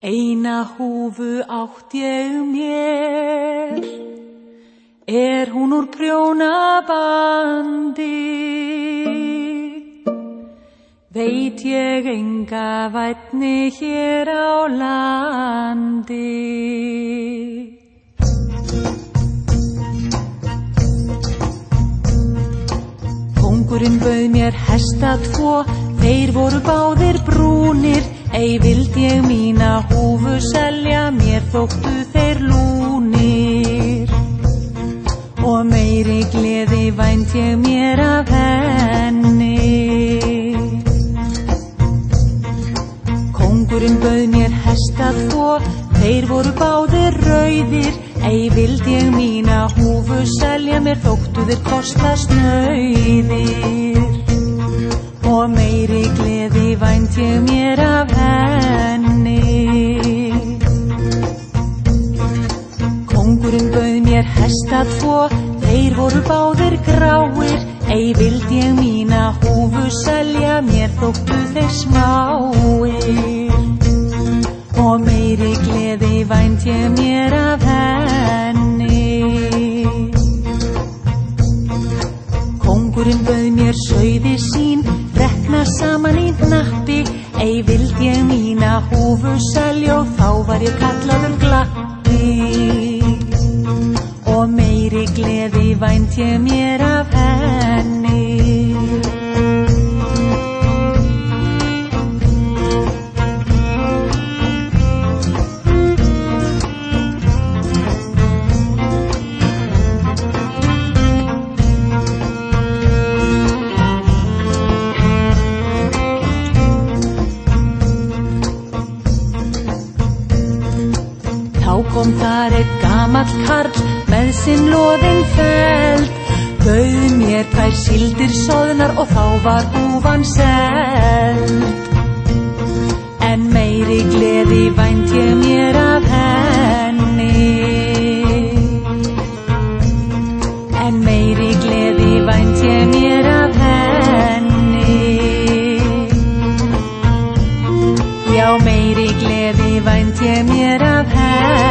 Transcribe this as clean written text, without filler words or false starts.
Eina húfu átt ég mér, hún úr prjónabandi. Veit ég enga vænni hér á landi. Kóngurinn bauð mér hesta tvo, þeir voru báðir brúnir. Ei vildi ég mína húfu selja, mér þóttu þeir lúnir. Og meiri gleði vænt ég mér af henni. Kóngurinn bauð mér hesta tvo, þeir voru báðir rauðir. Ei vildi ég mína húfu selja, mér þóttu þeir kosta snauðir. Og meiri gleði vænt ég mér af henni. Kóngurinn bauð mér hesta tvo, þeir voru báðir gráir. Ei vildi ég mína húfu selja, mér þóttu þeir smáir. Og meiri gleði vænt ég mér af henni. Kóngurinn bauð mér sauði sín, rekna saman í hnappi. Ei vildi ég mína húfu selja, og þá var ég kallaður glappi. Og meiri gleði vænt ég mér af henni. Þá kom þar einn gamall karl með sinn loðinn feld. Bauð mér tvær síldir soðnar, og þá var húfan seld. En meiri gleði vænt ég mér af henni. En meiri gleði vænt ég mér af henni. Já, meiri gleði vænt ég mér af henni.